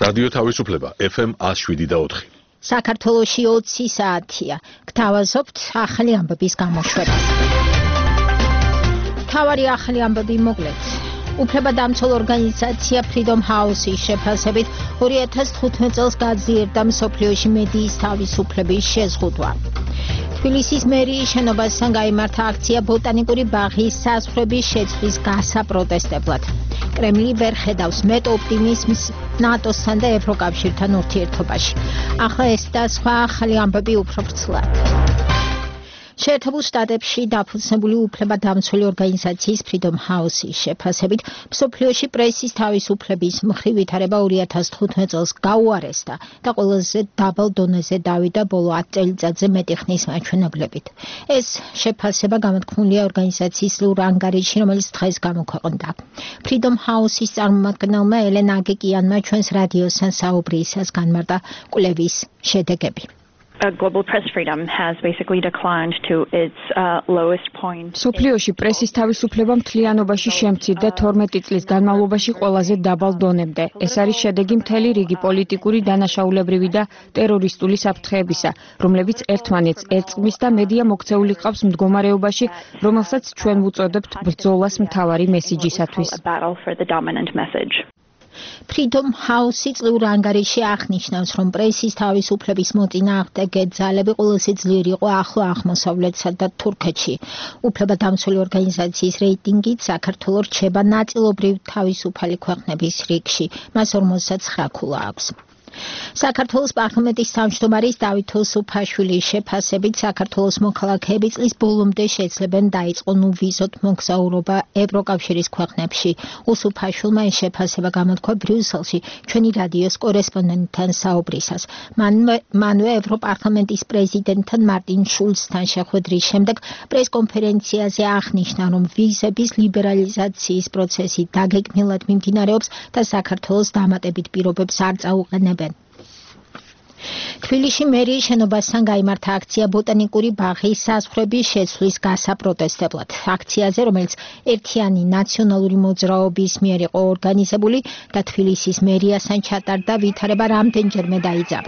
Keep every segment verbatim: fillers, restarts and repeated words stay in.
რადიო თავისუფლება ეფ ემ one oh seven და four. საქართველოში ოცი საათია. გთავაზობთ ახალი ამბების გამოშვებას. თავარი ახალი ამბები მოკლედ. უფლებადამცველ ორგანიზაცია Freedom House-ის შეფასებით two thousand fifteen წელს გაძლიერდა მსოფლიოში მედიის თავისუფლების შეზღუდვა. თბილისის მერიის შენობასთან გაიმართა აქცია ბოტანიკური ბაღის საზღვრების შეცვლის გასაპროტესტებლად. კრემლი ვერ ხედავს მეტ ოპტიმიზმს ნატოსთან და ევროკავშირთან ურთიერთობაში. ახლა ეს და სხვა ახალი ამბები უფრო ვრცლად. შეერთებულ შტატებში დაფუძნებული უფლებადამცველი ორგანიზაციის Freedom House-ის შეფასებით მსოფლიოში პრესის თავისუფლების მხრივ ვითარება two thousand fifteen წელს გაუარესდა და ყველაზე დაბალ დონეზე დავიდა ბოლო ათი წელიწადზე მეტი ხნის მაჩვენებლებით. ეს შეფასება გამოთქმულია ორგანიზაციის ლურ ანგარიში, რომელიც დღეს გამოქვეყნდა. Freedom House-ის წარმომადგენელმა ელენა აგეკიანმა ჩვენს რადიოსთან საუბრისას განმარტა კვლევის შედეგები. Global press freedom has basically declined to its uh, lowest point. სოფლიოში პრესის თავისუფლება მთლიანობაში შემცირდა თორმეტი წლის განმავლობაში ყველაზე დაბალ დონემდე. ეს არის შედეგი მთელი რიგი პოლიტიკური, დანაშაულებრივი და ტერორისტული საფრთხეებისა, რომლებიც ერთმანეთს ერწყმის და მედია მოქცეული ყავს მდგომარეობაში, რომელსაც ჩვენ ვუწოდებთ ბრძოლას მთავარი მესიჯისათვის. Freedom House-ი წლურ ანგარიში აღნიშნავს, რომ პრესის თავისუფლების მოწინააღმდეგე ძალები ყველაზე ძლიერი იყო ახლო აღმოსავლეთსა და თურქეთში. უფლებადამცველი ორგანიზაციის რეიტინგით საქართველო რჩება ნაწილობრივ თავისუფალი ქვეყნების რიგში. მას forty-nine ქულა აქვს. საქართველოს პარლამენტის თავმჯდომარის დავით უსუფაშვილის შეფასებით საქართველოს მოქალაქეები წლის ბოლომდე შეძლებენ დაიწყონ უვიზოთ მოგზაურობა ევროკავშირის ქვეყნებში. უსუფაშვილმა ეს შეფასება გამოთქვა ბრიუსელში ჩვენი რადიოს კორესპონდენტთან საუბრისას. მანვე ევროპარლამენტის პრეზიდენტთან მარტინ შულცთან შეხვედრის შემდეგ პრესკონფერენციაზე აღნიშნა, რომ ვიზების ლიბერალიზაციის პროცესი დაგეგმილად მიმდინარეობს და საქართველოს დამატებით პირობებს არ წაუყენებენ. თბილისში მერიის შენობასთან გაიმართა აქცია ბოტანიკური ბაღის საზღვრების შეცვლის გასაპროტესტებლად. აქციაზე, რომელიც ერთიანი ნაციონალური მოძრაობის მიერ იყო ორგანიზებული და თბილისის მერიასთან ჩატარდა, ვითარება რამდენჯერმე დაიძაბა.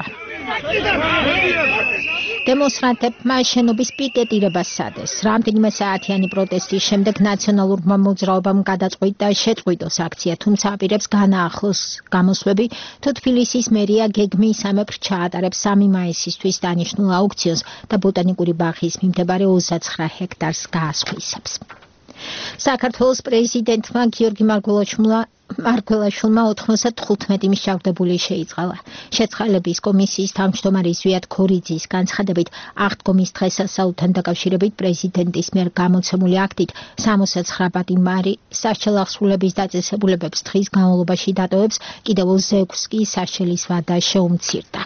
დემონსტრანტებმა შენობის პიკეტირებას სადეს. რამდენიმე საათიანი პროტესტის შემდეგ ნაციონალურმა მოძრაობამ გადაწყვიტა შეწყვიტოს აქცია, თუმცა აპირებს განაახლოს გამოსვლები, თუ თბილისის მერია გეგმისამებრ ჩაატარებს სამი მაისისთვის დანიშნულ აუქციონს და ბოტანიკური ბაღის მიმდებარე twenty-nine ჰექტარს გაასხვისებს. საქართველოს პრეზიდენტმა გიორგი მარგველაშვილმა მარგველაშვილმა ninety-five მსჯავრდებული შეიწყალა. შეწყალების კომისიის თავმჯდომარე ზვიად ქორიძის განცხადებით, აღდგომის დღესასწაულთან დაკავშირებით პრეზიდენტის მიერ გამოცემული აქტით sixty-nine პატიმარი სასჯელ აღსრულების დაწესებულებებს დღის განმავლობაში დატოვებს, კიდევ six კი სასჯელის ვადა შეუმცირდა.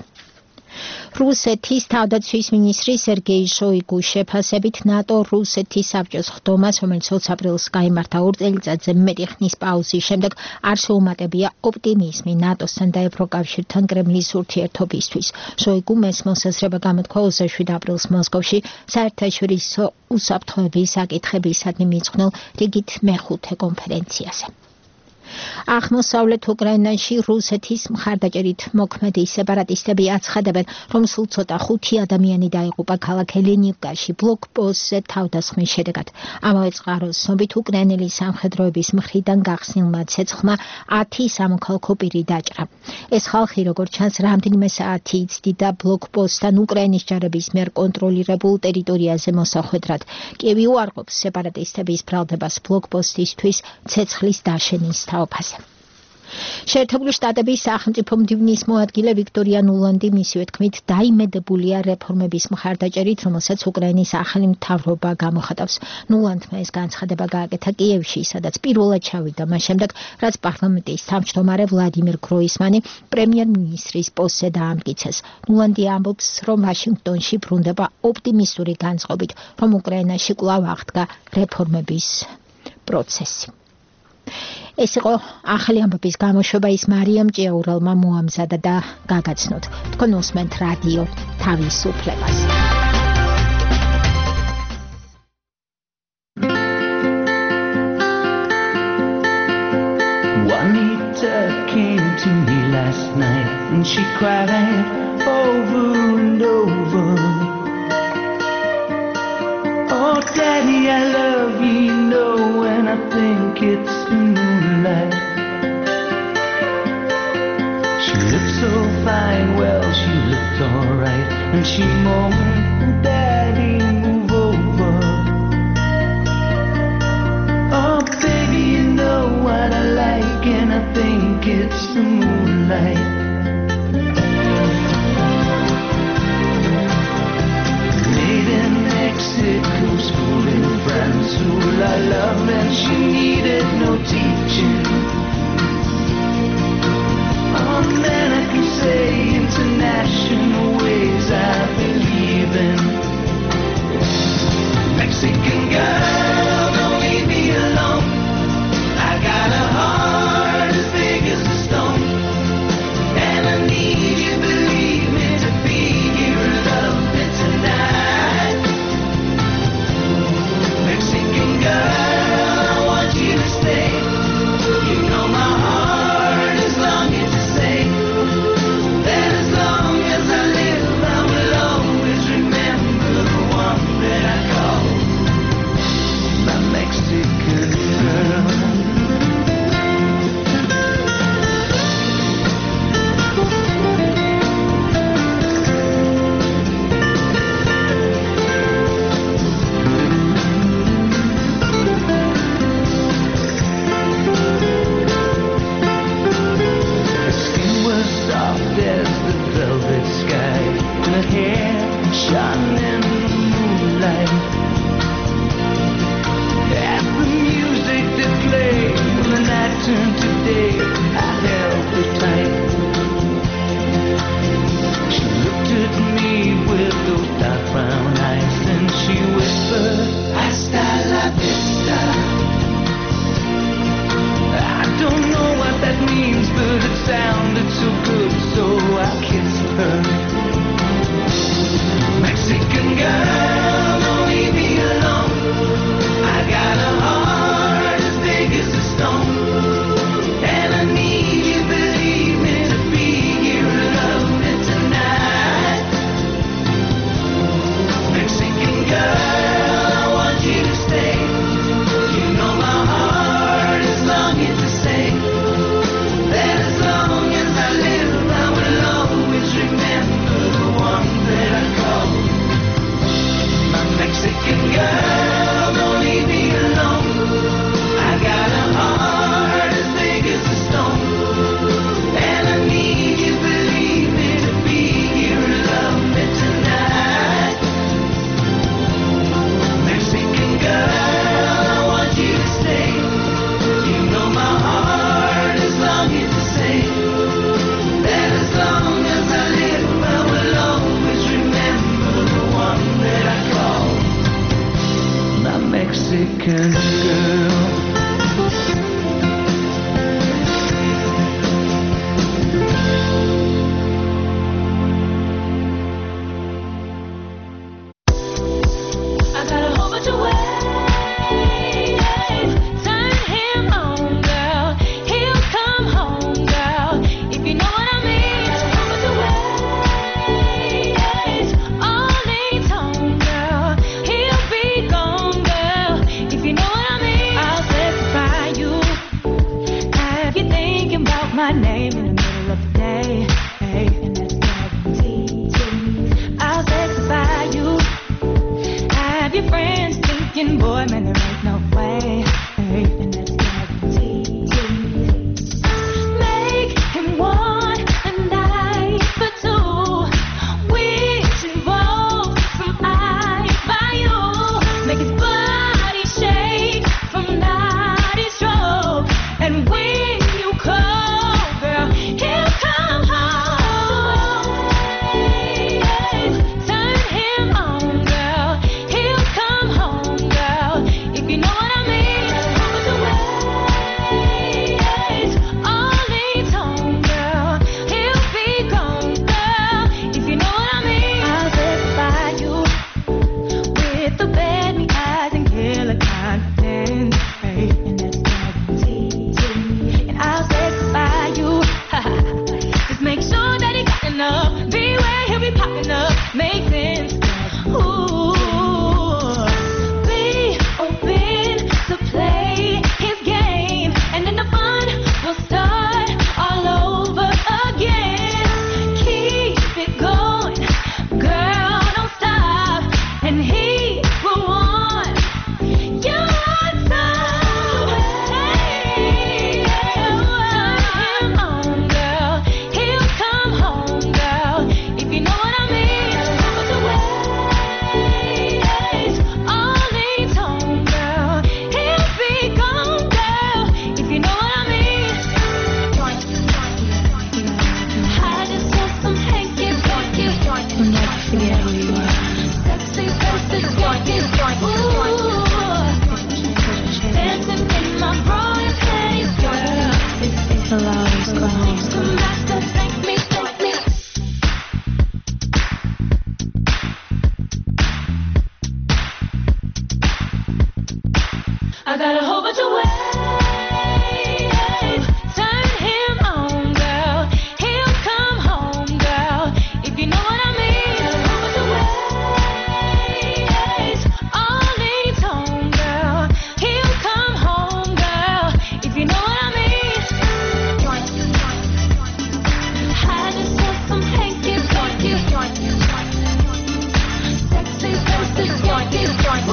რუსეთის თავდაცვის მინისტრი სერგეი შოიგუს შეფასებით ნატო რუსეთის საბჭოს ხდომას, რომელიც twenty აპრილს გაიმართა two წელიწადზე მეტი ხნის პაუზის შემდეგ, არ შეუმატებია ოპტიმიზმი ნატოსთან და ევროკავშირთან კრემლის ურთიერთობისთვის. შოიგუმ ეს მოსაზრება გამოთქვა twenty-seven აპრილს მოსკოვში საერთაშორისო უსაფრთხოების საკითხებისადმი მიძღვნილ რიგით მეხუთე კონფერენციაზე. აღმოსავლეთ უკრაინაში რუსეთის მხარდაჭერით მოქმედი სეპარატისტები აცხადებენ, რომ სულ ცოტა ხუთი ადამიანი დაიღუპა ქალაქ ელენივკაში ბლოკპოსტზე თავდასხმის შედეგად. ამავე წყაროს ცნობით უკრაინელი სამხედროების მხრიდან გახსნილმა ცეცხლმა ათი სამოქალაქო პირი დაჭრა. ეს ხალხი, როგორც ჩანს, რამდენიმე საათი იცდიდა ბლოკპოსტთან უკრაინის ჯარების მიერ კონტროლირებულ ტერიტორიაზე მოსახვედრად. კიევი უარყოფს სეპარატისტების ბრალდებას ბლოკპოსტისთვის ცეცხლის დაშენის თაობაზე. შეერთებული შტატების სახელმწიფო მდივნის მოადგილე ვიქტორია ნულანდი მისივე თქმით დაიმედებულია რეფორმების მხარდაჭერით, რომელსაც უკრაინის ახალი მთავრობა გამოხატავს. ნულანდმა ეს განცხადება გააკეთა კიევში, სადაც პირველად ჩავიდა მას შემდეგ, რაც პარლამენტის თავმჯდომარე ვლადიმირ გროისმანი პრემიერ-მინისტრის პოსტზე დაამტკიცეს. ნულანდი ამბობს, რომ ვაშინგტონში ბრუნდება ოპტიმისტური განწყობით, რომ უკრაინაში კვლავ აღდგა რეფორმების პროცესი. ეს იყო ახალი ამბების გამოშვება, ის მარიამ ჭიაურელმა მოამზადა და გაგაცნოთ. თქვენ უსმენთ რადიო თავისუფლებას. One daughter came to me last night and she cried over and over. Oh, Daddy, I love you, you know, and I think it's the moonlight. She looked so fine, well, she looked alright, and she moaned, Daddy, move over. Oh, baby, you know what I like, and I think it's the moonlight. Made in Mexico, school in France, who I love, and she needed no teaching. Oh man, I can say international ways I believe in. Mexican girl, don't leave me alone. I got a heart as big as a stone, and I need you, believe me, to be here and love me tonight. Mexican girl, I want you to stay. You know my heart is longing to say that as long as I live, I will always remember the one that I call my Mexican girl. Her skin was soft as the velvet sky, and her hair shone in the moonlight. As the music that played when the night turned to day, I held her tight. She looked at me with those dark brown eyes, and she whispered, Hasta la vista. I don't know what that means, but it sounded so good, so I kissed her. Mexican girl, don't leave me alone. I got a heart as big as a stone, and I need you, believe me, to be here and love me tonight. Mexican girl, I want you to stay. You know my heart is longing to say that as long as I live, I will always remember the one that I call my Mexican girl. Don't leave me alone. I got a heart as big as a stone, and I need you, believe me, to be here and love me tonight. Mexican girl, I want you to stay. You know my heart is longing to say that as long as I live, I will always remember the one that I call my Mexican girl. I got a whole bunch of ways. Turn him on, girl. He'll come home, girl. If you know what I mean. A whole bunch of ways. All needs home, girl. He'll be gone, girl. If you know what I mean. I'll satisfy you. Have you thinking about my name in the middle of the day? Hey, and that's guaranteed. I'll satisfy you. Have your friends thinking, boy, man, there ain't no way. Hey, and that's guaranteed. Make him want a night for two. Which involves some eyes by you. Make his body shake from naughty stroke. And when you call, girl, he'll come home. Turn him on, girl. He'll come home, girl. If you know what I mean. I got a whole bunch of ways. Turn him on, girl. He'll come home, girl. If you know what I mean. I got a whole bunch of ways. All needs home, girl. He'll come home, girl. If you know what I mean. Had to sell some hankies, hankies. Sexy faces, yankees. Ooh.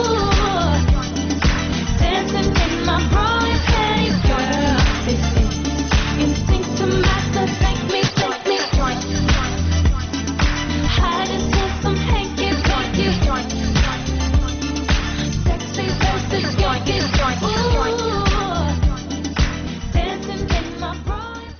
Dancing in my brawling panties, girl. Instinct to master, thank me, thank me. Had to sell some hankies, hankies. Sexy faces, yankees. Ooh. Dancing in my brawling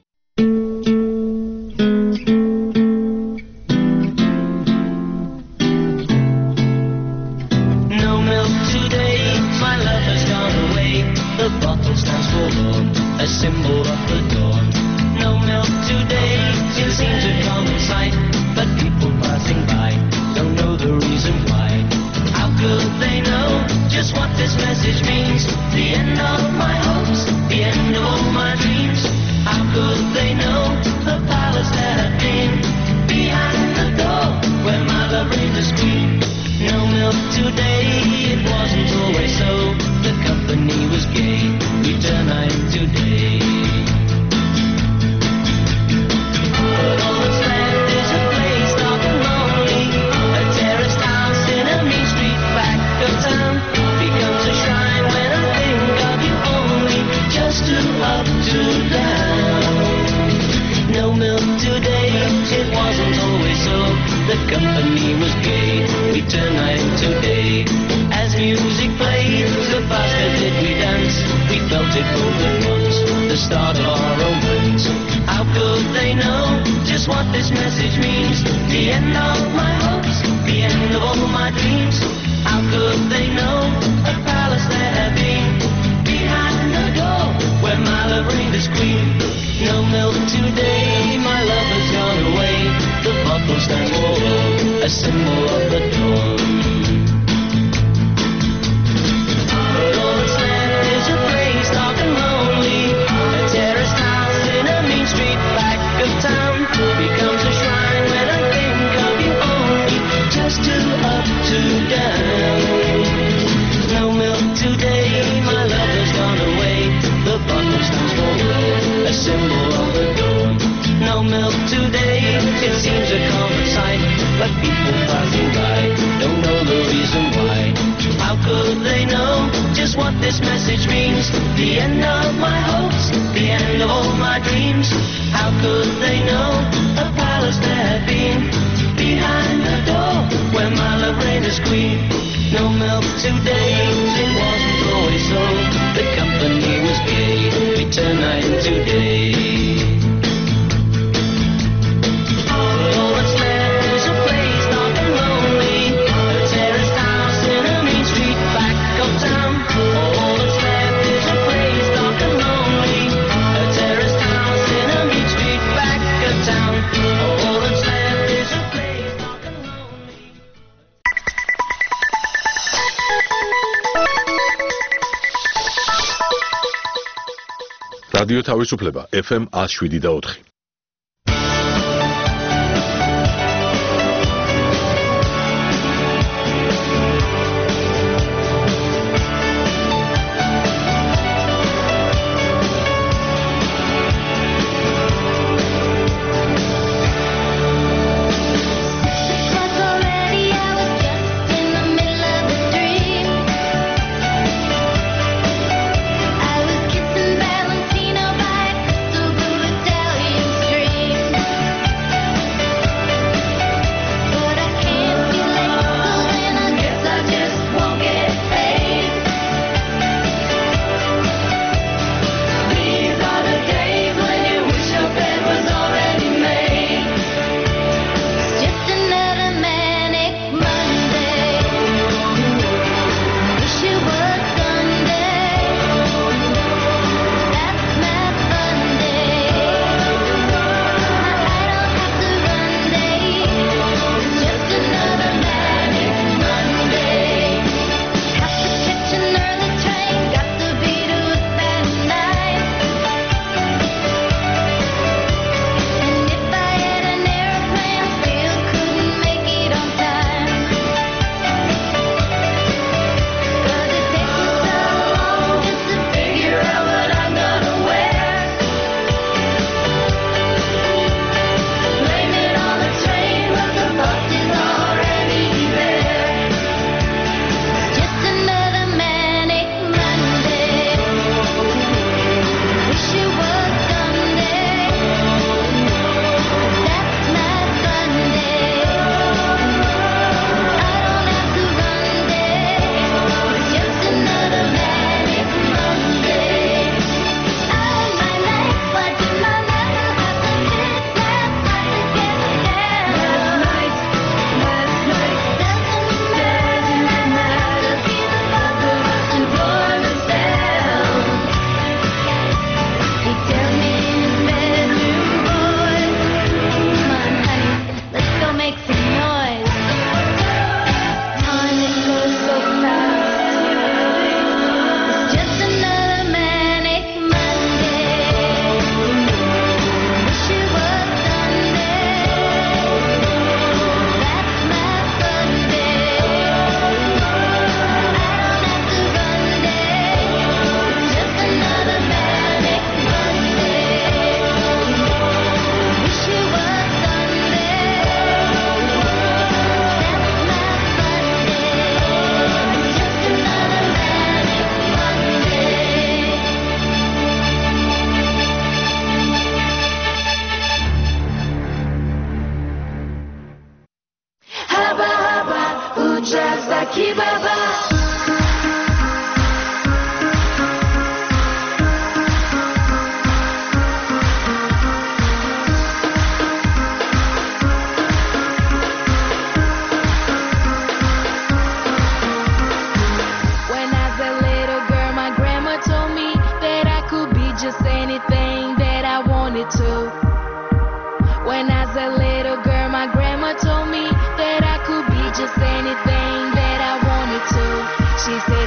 No milk today, my love has gone away. The bottle stands forlorn, a symbol of the dawn. No milk today, it seems a common sight, but people passing by don't know the reason why. How could they know just what this message means? The end of my hopes, the end of all my dreams. How could they know the palace that had been behind the door where my love reigned as queen? No milk today, it wasn't always so. The company was gay, we turn night today. But all that's left is a place dark and lonely. A terraced house in a mean street back of town becomes a shrine when I think of you only. Just two up, two down. No milk today, it wasn't always so. The company was gay, we turn night today. As music played, the faster did we dance. We felt it both at once, the start of our romance. How could they know just what this message means? The end of my hopes, the end of all my dreams. How could they know a palace there had been behind the door where my love reigned as queen? No milk today, my love has gone away. The bottle stands for a symbol of the dawn. But all that's left is a place dark and lonely. A terraced house in a mean street back of town becomes a shrine when I think of you only. Just two up, two down. No milk today, my love has gone away. The bottle stands for a symbol of the dawn. No milk today, it seems a common sight, but people passing by don't know the reason why. How could they know just what this message means? The end of my hopes, the end of all my dreams. How could they know a palace there had been behind the door where my love reigned as queen? No milk today, it wasn't always so. The company was gay, we turn night today. All that's left is a place dark and lonely. A terraced house in a mean street back of town. All that's left is a place dark and lonely. A terraced house in a mean street back of town. All that's left is a place dark and lonely. რადიო თავისუფლება ეფ ემ one oh seven და four. Cause already I was just in the middle of a dream. I was kissing Valentino by a crystal blue Italian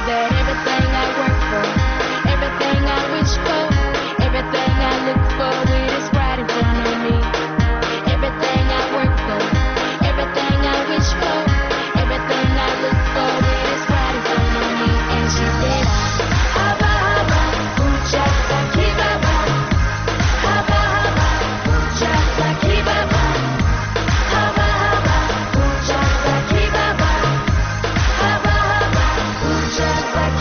that everything I work for, everything I wish for, everything I look for, it is right in front of me. Everything I work for, everything I wish for, everything I look for, it is right in front of me. And she said, Haba haba, ucha saki baba. Haba haba, ucha saki baba. Haba haba, ucha saki baba. Haba haba, ucha saki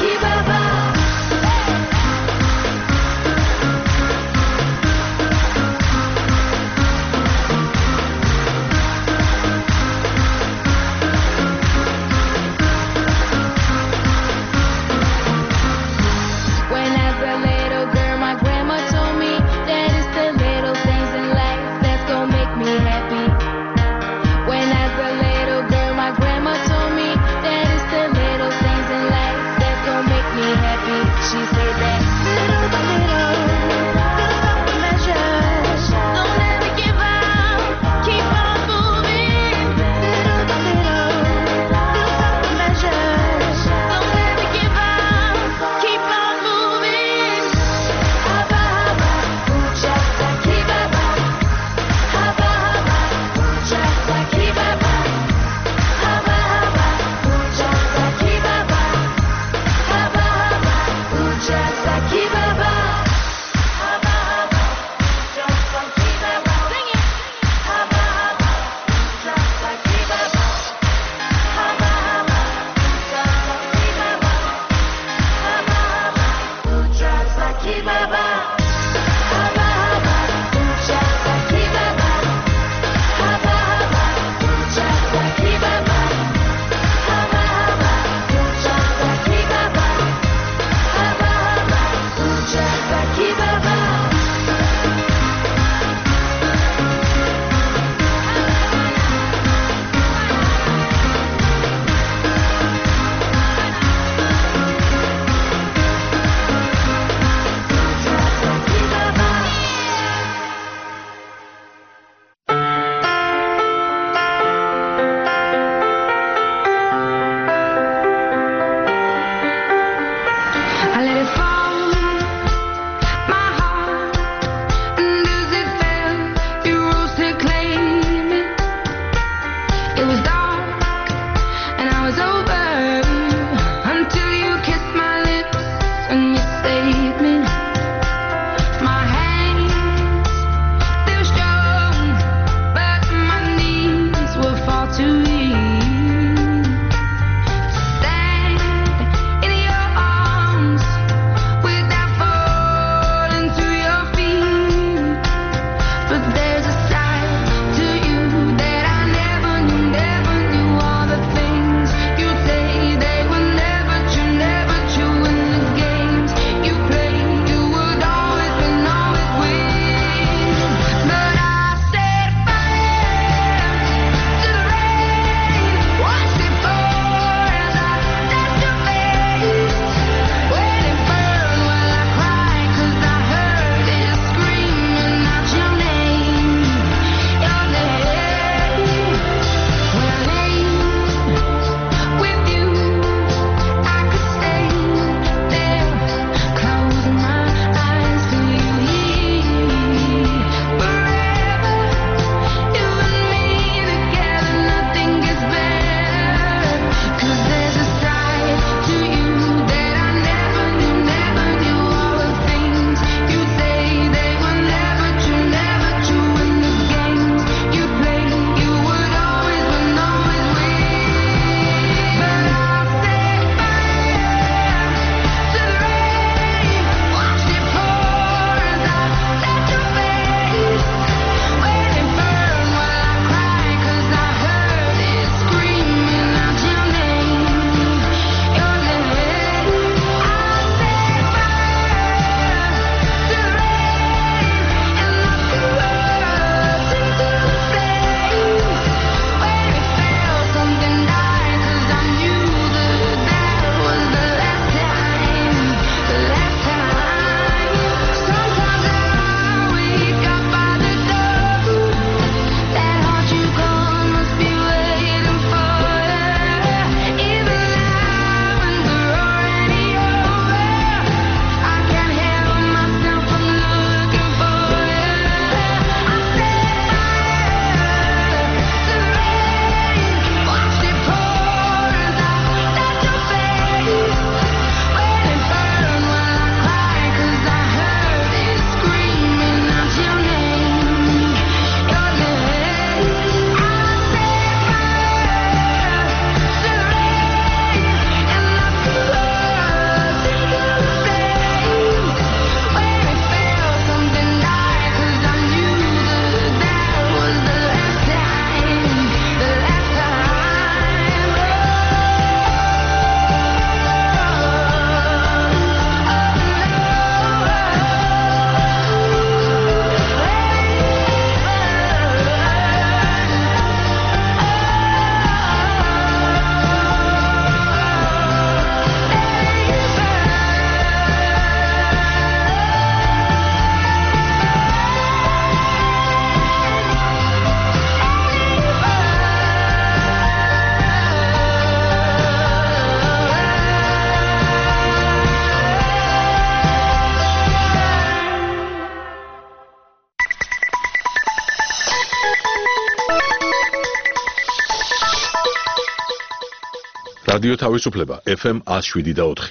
რადიო თავისუფლება F M one oh seven და four.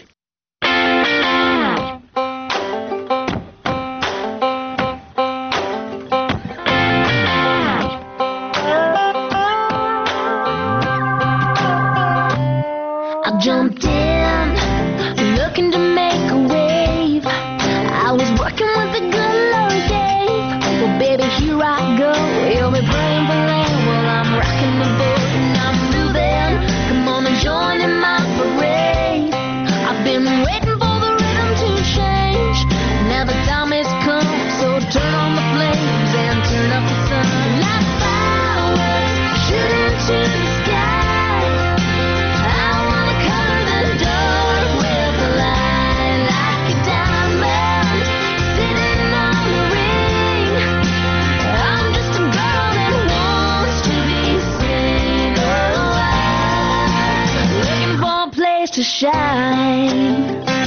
I jumped in, looking to make a wave. I was working with the good Lord gave. Well, baby, here I go. You'll be praying for rain while I'm rocking the boat and I'm moving. Come on and join in my parade. I've been waiting for the rhythm to change. Now the time has come, so turn on the flames and turn up the sun. Like fireworks shooting to the sky. To shine.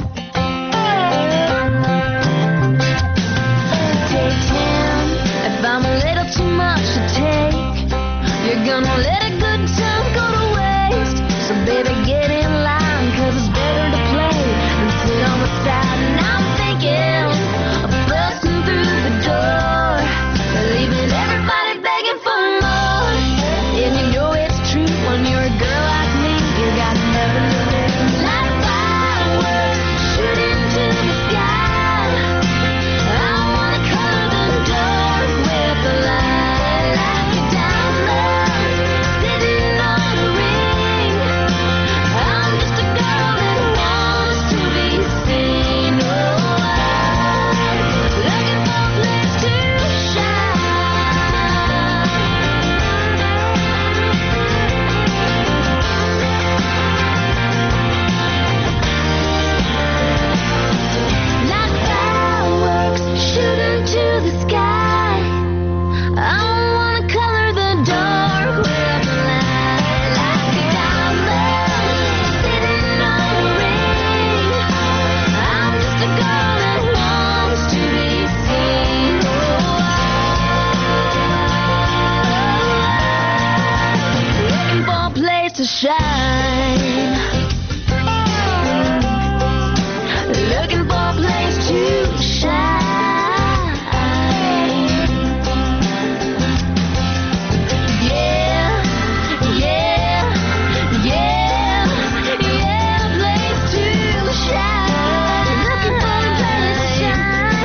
Take ten. If I'm a little too much to take, you're gonna let a good time go to waste. So baby, get in line, cause it's better to play than sit on the side. And I'm thinking of busting through the door, leaving everybody begging for more. And you know it's true when you're a girl like me, you got nothing to lose. To shine, looking for a place to shine. Yeah, yeah, yeah, yeah, place to shine. Looking for a place to shine.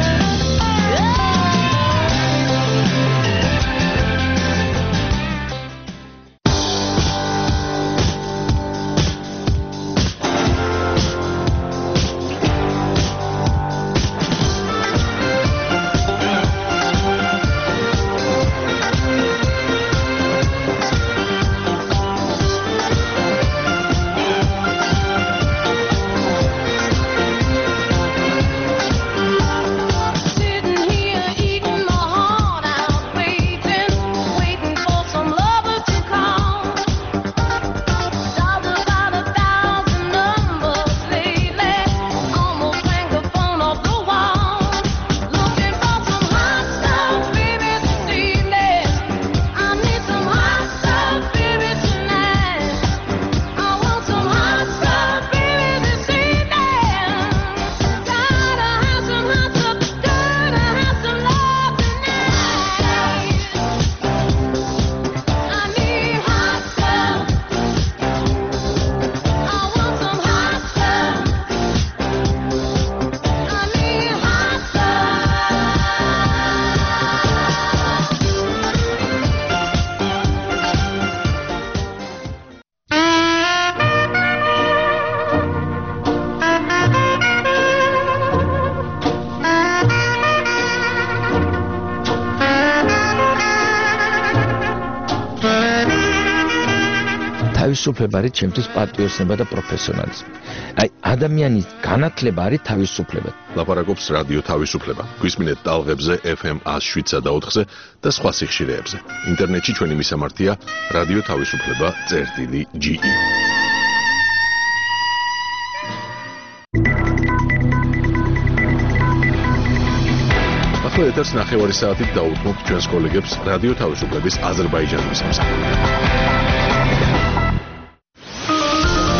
თავისუფლება არის ჩემთვის პატრიოტიზმი და პროფესიონალიზმი. აი, ადამიანის განათლება არის თავისუფლება. ლაპარაკობს რადიო თავისუფლება. გვისმინეთ ტალღებზე F M one oh seven და four-ზე და სხვა სიხშირეებზე. ინტერნეტში ჩვენი მისამართია რადიო თავისუფლება წერტილი G E. ახლა ეთერს ნახევარი საათით დაუთმობთ ჩვენს კოლეგებს რადიო თავისუფლების აზერბაიჯანულისამსა.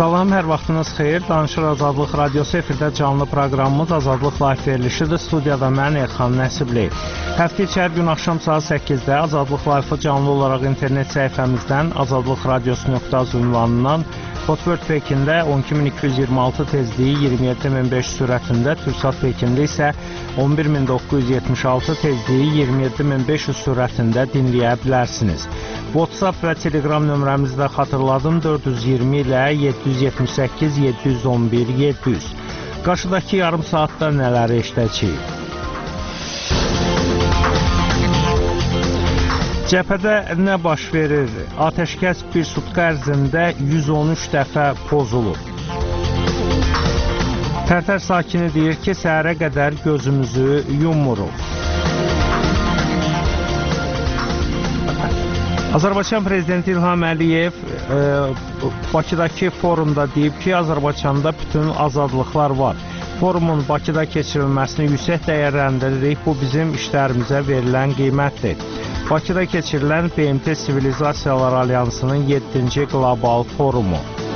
Salam, hər vaxtınız xeyir. Danışır Azadlıq Radiosu efirdə canlı proqramımız Azadlıq Live verilişidir. Studiyada mən Elxan Nəsibli. Həftə içi hər gün axşam saat səkkizdə Azadlıq Live-ı canlı olaraq internet səhifəmizdən azadlıqradiosu nöqtə az ünvanından Hotbird Pekində on iki min iki yüz iyirmi altı tezliyi iyirmi yeddi min beş yüz sürətində, Türksat Pekində isə on bir min doqquz yüz yetmiş altı tezliyi iyirmi yeddi min beş yüz sürətində dinləyə bilərsiniz. WhatsApp və Telegram nömrəmizi də xatırladım, dörd yüz iyirmi ilə yeddi yüz yetmiş səkkiz yeddi yüz on bir yeddi yüz. Qarşıdakı yarım saatda nələri eşidəcəyik? Cəbhədə nə baş verir? Atəşkəs bir sutka ərzində yüz on üç dəfə pozulur. Tərtər sakini deyir ki, səhərə qədər gözümüzü yummuruq. Azərbaycan Prezidenti İlham Əliyev e, Bakıdakı forumda deyib ki, Azərbaycanda bütün azadlıqlar var. Forumun Bakıda keçirilməsini yüksək dəyərləndiririk, bu bizim işlərimizə verilən qiymətdir. Bakıda keçirilən B M T Sivilizasiyalar Alyansının yeddinci qlobal forumu.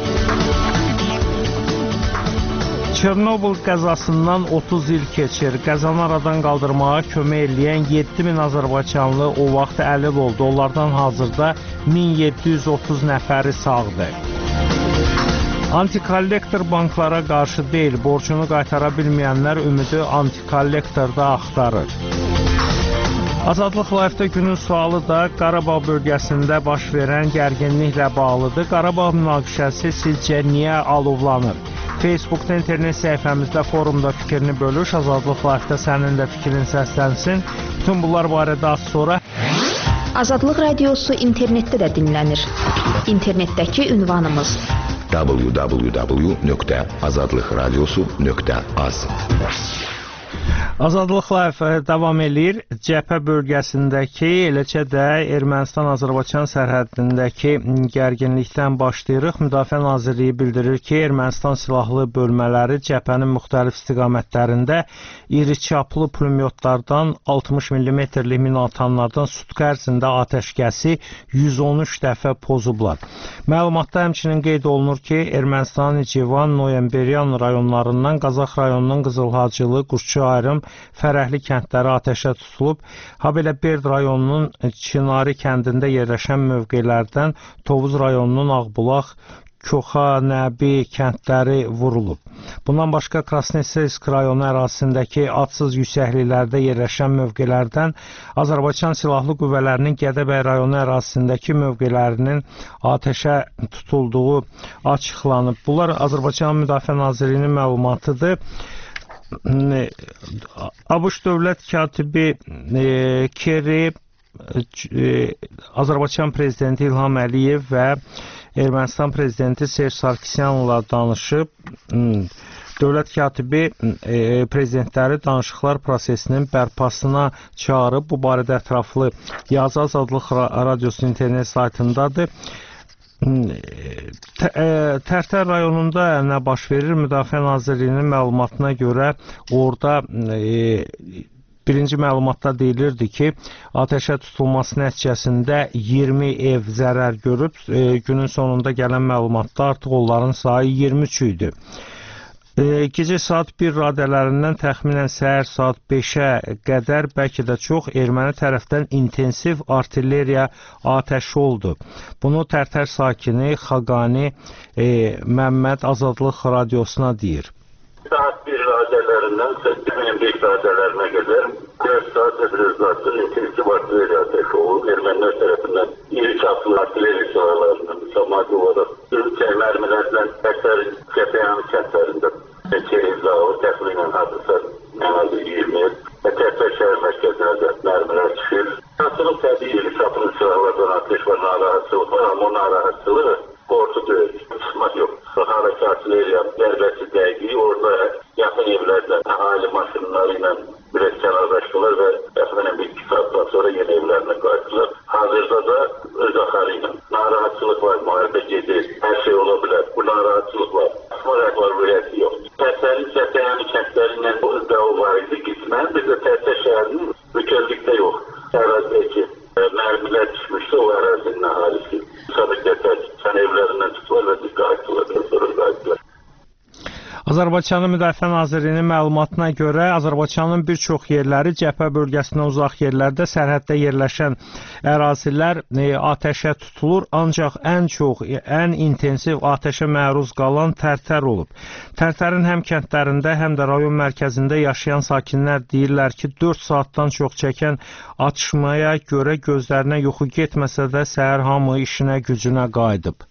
Çernobıl qəzasından otuz il keçir. Qəzanı aradan qaldırmağa kömək eləyən yeddi min azərbaycanlı o vaxt əlil oldu. Onlardan hazırda min yeddi yüz otuz nəfəri sağdır. Antikollektor banklara qarşı deyil, borcunu qaytara bilməyənlər ümidi antikollektorda axtarır. Azadlıq Live-da günün sualı da Qarabağ bölgəsində baş verən gərginliklə bağlıdır. Qarabağ münaqişəsi sizcə niyə alovlanır? Facebookda, internet səhifəmizdə, forumda fikrini bölüş. Azadlıq Live-da sənin də fikrin səslənsin. Bütün bunlar barədə az sonra. Azadlıq Radiosu internetdə də dinlənir. İnternetdəki ünvanımız w w w nöqtə azadlıqradiosu nöqtə az. Azadlıq Live davam edir. Cəbhə bölgəsindəki, eləcə də Ermənistan-Azərbaycan sərhədindəki gərginlikdən başlayırıq. Müdafiə Nazirliyi bildirir ki, Ermənistan silahlı bölmələri cəbhənin müxtəlif istiqamətlərində iri çaplı pulemyotlardan altmış millimetrlik minatanlardan sutka ərzində atəşkəsi yüz on üç dəfə pozublar. Məlumatda həmçinin qeyd olunur ki, Ermənistanın Civan, Noyemberyan rayonlarından Qazax rayonunun Qızılhacılı, Quşçuayrım, Fərəhli kəndləri atəşə tutulub. Habelə Berd rayonunun Çinari kəndində yerləşən mövqelərdən Tovuz rayonunun Ağbulaq, Koxa, Nəbi kəndləri vurulub. Bundan başqa Krasnoselsk rayonu ərazisindəki adsız yüksəkliklərdə yerləşən mövqelərdən Azərbaycan Silahlı Qüvvələrinin Gədəbəy rayonu ərazisindəki mövqelərinin atəşə tutulduğu açıqlanıb. Bunlar Azərbaycan Müdafiə Nazirliyinin məlumatıdır. ABŞ Dövlət Katibi e, Kerry, e, Azərbaycan Prezidenti İlham Əliyev və Ermənistan Prezidenti Serj Sarkisyanla danışıb. Dövlət katibi e, prezidentləri danışıqlar prosesinin bərpasına çağırıb. Bu barədə ətraflı yazı Azadlıq Radiosu internet saytındadır. Tərtər rayonunda nə baş verir? Müdafiə Nazirliyinin məlumatına görə orada e, birinci məlumatda deyilirdi ki, atəşə tutulması nəticəsində iyirmi ev zərər görüb. E, günün sonunda gələn məlumatda artıq onların sayı iyirmi üç idi. E, gecə saat bir radələrindən təxminən səhər saat beşə qədər, bəlkə də çox, erməni tərəfdən intensiv artilleriya atəşi oldu. Bunu Tərtər sakini Xaqani e, Məmməd Azadlıq Radiosuna deyir. Saat bir radələrindən səkkiz beş radələrinə qədər dörd saat əvvəlcədən intensiv artilleriya atəşi olub. Ermənilər tərəfindən iri çaplı artilleriya silahlarından müsəlman olaraq ürkək mərmilərdən Tərtər Cəbhəyanı kəndlərində Çeyizlağı təxminən hadisə mənazı iyirmi və Tərtər şəhər mərkəzinə də mərmilər düşür. Nasılıq təbii iri çaplı silahlardan atəş var, narahatçılıq var, amma o narahatçılığı qorxu deyil, çıxmaq yox. Harakı artilleriya dərbəsi dəqiqi orada yaxın evlərdən əhali maşınları ilə biraz kənarlaşdılar və təxminən bir iki saatdan sonra yeni evlərinə qayıtdılar. Hazırda da öz axarı ilə narahatçılıq var, müharibə gedir, hər şey ola bilər. Bu narahatçılıq var. Asmaraq var, vəliyyəti yox. Tərtərin Cəbhəyanı kəndlərindən bu iddia var idi gitmən, bir də Tərtər şəhərinin bütövlükdə yox. Ərazidəki mərmilər düşmüşdü o ərazinin əhalisi. Sabit Tərtər sən evlərindən tutdular və qayıtdılar. Azərbaycanın Müdafiə Nazirliyinin məlumatına görə Azərbaycanın bir çox yerləri, cəbhə bölgəsindən uzaq yerlərdə, sərhəddə yerləşən ərazilər e, atəşə tutulur, ancaq ən çox, ən intensiv atəşə məruz qalan Tərtər olub. Tərtərin həm kəndlərində, həm də rayon mərkəzində yaşayan sakinlər deyirlər ki, dörd saatdan çox çəkən atışmaya görə gözlərinə yuxu getməsə də səhər hamı işinə, gücünə qayıdıb.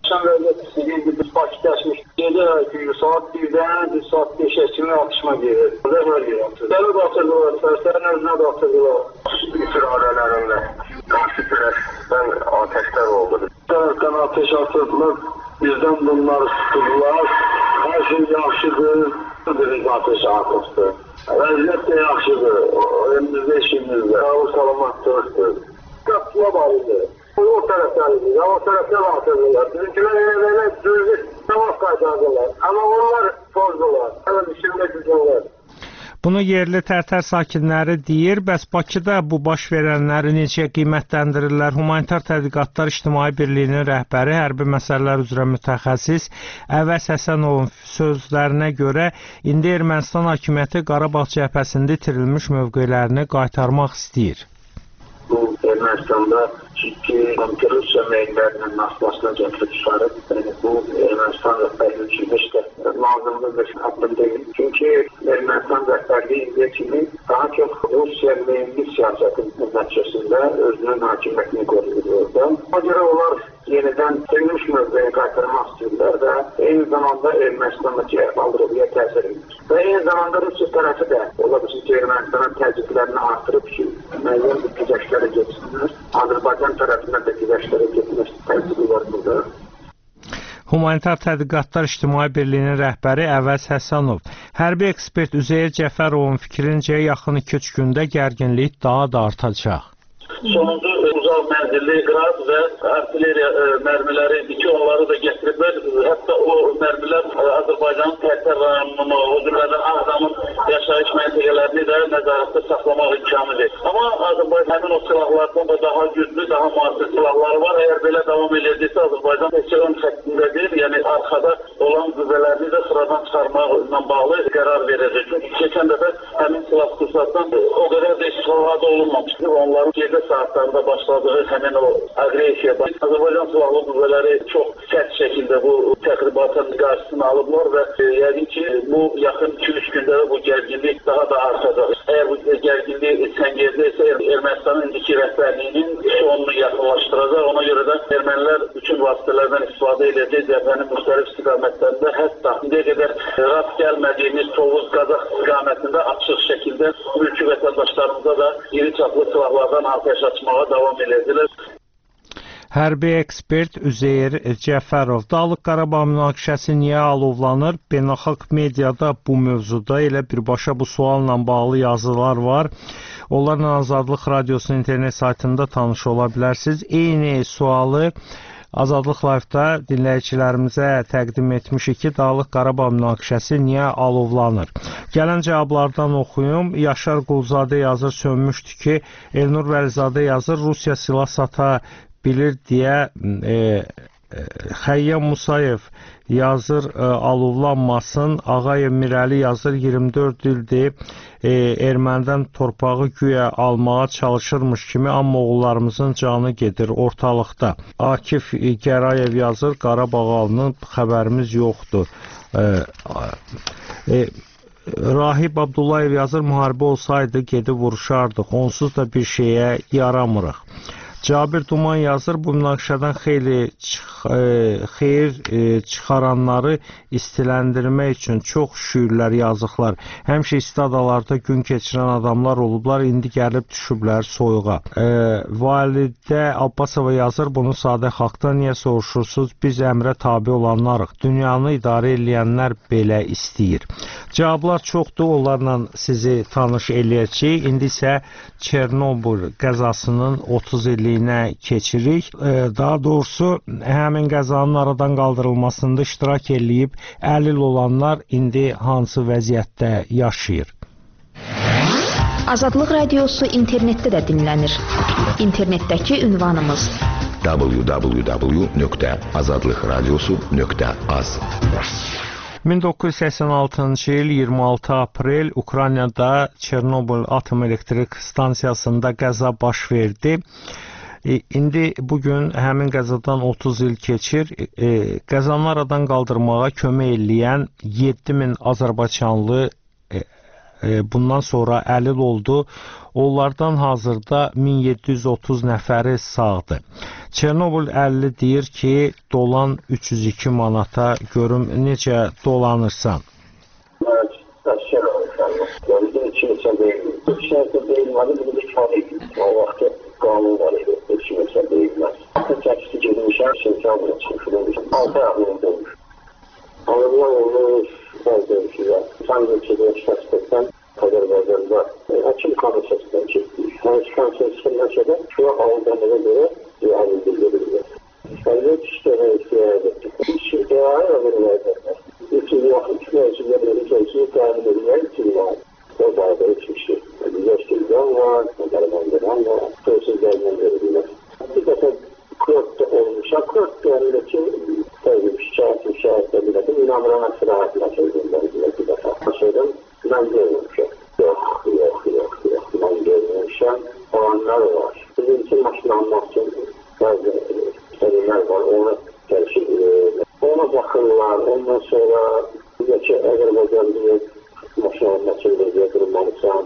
Gece saat birden saat beşe kimi atışma gelir. Burada var ya. Seni de atırdılar. Serslerin özüne de atırdılar. Bütün ailelerinde karşı taraftan ateşler oldu. Taraftan ateş atırdılar. Bizden bunlar tutuldular. Her şey yaxşıdır. Biz ateş atmıştı. Vəziyyət de yaxşıdır. Elimizde işimizde. Sağ salamatlıqdır. Qatla bağlıdır. O taraftan idi. O taraftan atırdılar. Bizimkiler yine böyle düzgün savaş kaydardılar. Ama onlar pozdular. Evet, işimde gücünler. Bunu yerli Tərtər sakinləri deyir. Bəs Bakıda bu baş verənləri necə qiymətləndirirlər? Humanitar Tədqiqatlar İctimai Birliyinin rəhbəri, hərbi məsələlər üzrə mütəxəssis Əvəz Həsənovun sözlərinə görə indi Ermənistan hakimiyyəti Qarabağ cəbhəsində itirilmiş mövqelərini qaytarmaq istəyir. Bu Ermənistanda ciddi Rusiya meyillərinin naslasına gətirib çıxarıb. Yəni, bu Ermənistan rəhbərliyi üçün heç də lazımlı bir addım deyil. Çünki Ermənistan rəhbərliyi indiyə kimi daha çox Rusiya meyilli siyasətin nəticəsində özünün hakimiyyətini qoruyur orada. Ona görə onlar yenidən sevilmiş mövqeyi qaytarmaq istəyirlər və eyni zamanda Ermənistandakı əhval-ruhiyyə təsir edir. Və eyni zamanda Rusiya tərəfi də ola bilsin ki, Ermənistanın təzyiqlərini artırıb ki, müəyyən bir güzəşlərə geçsinlər. Azərbaycan tərəfindən də güzəşlərə getməsi təzyiqi var burada. Humanitar Tədqiqatlar İctimai Birliyinin rəhbəri Əvəz Həsənov. Hərbi ekspert Üzeyir Cəfərovun fikrincə yaxın iki üç gündə gərginlik daha da artacaq. Sonuncu uzaq mənzilli qrad və artilleriya e, mərmiləri iki onları da gətiriblər. Hətta o mərmilər Azərbaycanın Tərtər rayonunu, o cümlədən Ağdamın yaşayış məntəqələrini də nəzarətdə saxlamaq imkanı verir. Amma Azərbaycan həmin o silahlardan da daha güclü, daha müasir silahları var. Əgər belə davam edəcəksə Azərbaycan Peçeron xəttindədir, yəni arxada olan qüvvələrini də sıradan çıxarmaqla bağlı qərar verəcək. Çünki keçən dəfə həmin silah kursatdan o qədər də istifadə olunmamışdır. Onların gecə saatlarında başladığı həmin o agresiya. Azərbaycan Silahlı Qüvvələri çox sərt şəkildə bu təxribatın qarşısını alıblar və e, yəqin ki, bu yaxın iki üç gündə də bu gərginlik daha da artacaq. Əgər bu gərginlik səngərdə isə Ermənistanın indiki rəhbərliyinin sonunu yaxınlaşdıracaq. Ona görə də ermənilər bütün vasitələrdən istifadə edəcək cəbhənin müxtəlif istiqamətlərində, hətta indiyə qədər rast gəlmədiyimiz Tovuz, Qazax istiqamətində açıq şəkildə mülki vətəndaşlarımıza da iri çaplı silahlardan atəş açmağa davam edəcəklər. Hərbi ekspert Üzeyir Cəfərov. Dağlıq Qarabağ münaqişəsi niyə alovlanır? Beynəlxalq mediada bu mövzuda elə birbaşa bu sualla bağlı yazılar var. Onlarla Azadlıq Radiosunun internet saytında tanış ola bilərsiniz. Eyni sualı Azadlıq Live-da dinləyicilərimizə təqdim etmişik ki, Dağlıq Qarabağ münaqişəsi niyə alovlanır? Gələn cavablardan oxuyum. Yaşar Qulzadə yazır, sönmüşdü ki, Elnur Vəlizadə yazır, Rusiya silah sata bilir deyə e, e, Xəyyəm Musayev yazır, e, alovlanmasın. Ağayev Mirəli yazır, iyirmi dörd ildir e, ermənidən torpağı güya almağa çalışırmış kimi, amma oğullarımızın canı gedir ortalıqda. Akif Gərayev yazır, Qarabağ alınıb, xəbərimiz yoxdur. E, e, Rahib Abdullayev yazır, müharibə olsaydı gedib vuruşardıq, onsuz da bir şeyə yaramırıq. Cabir Duman yazır, bu münaqişədən xeyli çıx, e, xeyir e, çıxaranları istiləndirmək üçün çox şüurlər yazıqlar. Həmişə isti adalarda gün keçirən adamlar olublar, indi gəlib düşüblər soyuğa. E, Validə Abbasova yazır, bunu sadə xalqdan niyə soruşursunuz? Biz əmrə tabi olanlarıq. Dünyanı idarə edənlər belə istəyir. Cavablar çoxdur, onlarla sizi tanış eləyəcəyik. İndi isə Çernobıl qəzasının otuz illiyinə keçirik. Daha doğrusu, həmin qəzanın aradan qaldırılmasında iştirak eləyib əlil olanlar indi hansı vəziyyətdə yaşayır? Azadlıq Radiosu internetdə də dinlənir. İnternetdəki ünvanımız w w w nöqtə azadlıqradiosu nöqtə az. min doqquz yüz səksən altıncı il iyirmi altı aprel Ukraynada Çernobıl atom elektrik stansiyasında qəza baş verdi. E, indi bugün həmin qəzadan otuz il keçir. E, qəzanı aradan qaldırmağa kömək eləyən yeddi min Azərbaycanlı e, e, bundan sonra əlil oldu. Onlardan hazırda min yeddi yüz otuz nəfəri sağdır. Çernobıl əlli deyir ki, dolan üç yüz iki manata. Görüm necə dolanırsan. Evet, aşağı oluşanlar. Yani bir içimizde değil. İçimizde değilmedi, bunu bir kağıt edildi. O vakti kanun var idi, içimizde değilmez. Tekstü girmişler, sentiyabına çıkılmış. Altı ayağını dolmuş. Anadolu'dan olmuş, ben demişler. Sen de çizmiş aspektten kadar bazında açım kanı sesinden çekti. Yani çıkan sesinden sonra şu an aldığına göre yani bildirildi. Yani işte ihtiyar ettik. Bir şey daha öğrenmeye İki vakit mevzuları içerisinde tahmin edilen için var. O bağda hiçbir şey. Yaşlıdan var, dermandan var, sözsüz dermanları var. Bir defa Kurt'ta olmuş. Kurt'ta öndeki tabii şahit, şahitler bile de inanmayan aksırahatla söylediğimden bile bir defa. Söyledim, ben görmüşüm. Yok, yok, yok, yok. Ben görmüşüm. Olanlar var. Bizim için maçını almak için bazı seneler var. Ona tercih ediyorlar. Ona bakırlar, ondan sonra ki Azerbaycan diye maşın almak için de durumlanırsan